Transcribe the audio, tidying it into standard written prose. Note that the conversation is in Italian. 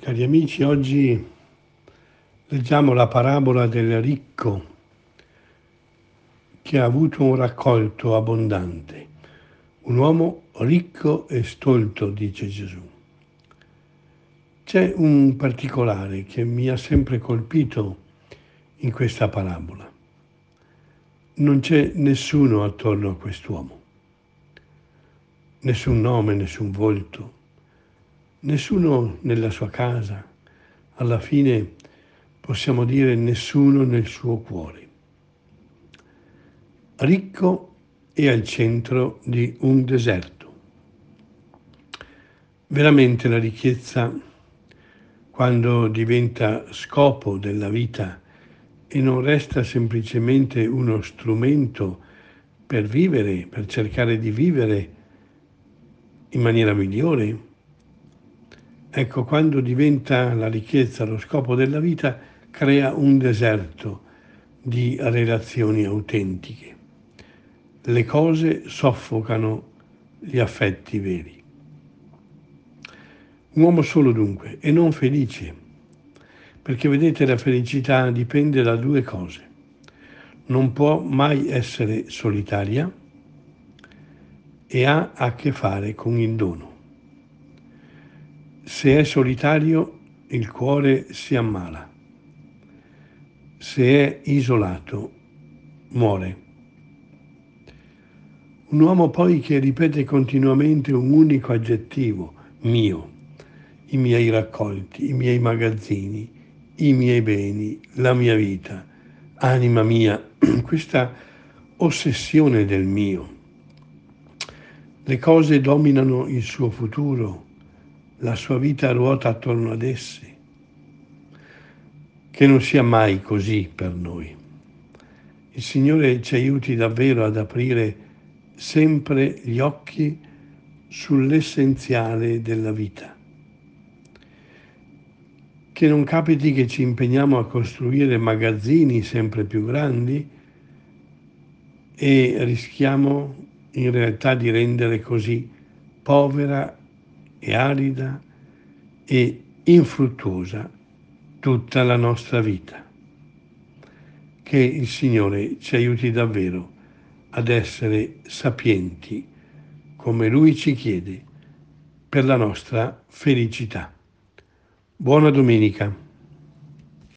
Cari amici, oggi leggiamo la parabola del ricco che ha avuto un raccolto abbondante. Un uomo ricco e stolto, dice Gesù. C'è un particolare che mi ha sempre colpito in questa parabola. Non c'è nessuno attorno a quest'uomo, nessun nome, nessun volto, nessuno nella sua casa. Alla fine possiamo dire nessuno nel suo cuore. Ricco e al centro di un deserto. Veramente la ricchezza, quando diventa scopo della vita e non resta semplicemente uno strumento per vivere, per cercare di vivere in maniera migliore, ecco, quando diventa la ricchezza lo scopo della vita, crea un deserto di relazioni autentiche. Le cose soffocano gli affetti veri. Un uomo solo dunque, e non felice, perché vedete la felicità dipende da due cose. Non può mai essere solitaria e ha a che fare con il dono. Se è solitario, il cuore si ammala. Se è isolato, muore. Un uomo poi che ripete continuamente un unico aggettivo, mio, i miei raccolti, i miei magazzini, i miei beni, la mia vita, anima mia, questa ossessione del mio. Le cose dominano il suo futuro, la sua vita ruota attorno ad esse. Che non sia mai così per noi. Il Signore ci aiuti davvero ad aprire sempre gli occhi sull'essenziale della vita. Che non capiti che ci impegniamo a costruire magazzini sempre più grandi e rischiamo in realtà di rendere così povera e arida e infruttuosa tutta la nostra vita. Che il Signore ci aiuti davvero ad essere sapienti, come Lui ci chiede, per la nostra felicità. Buona domenica.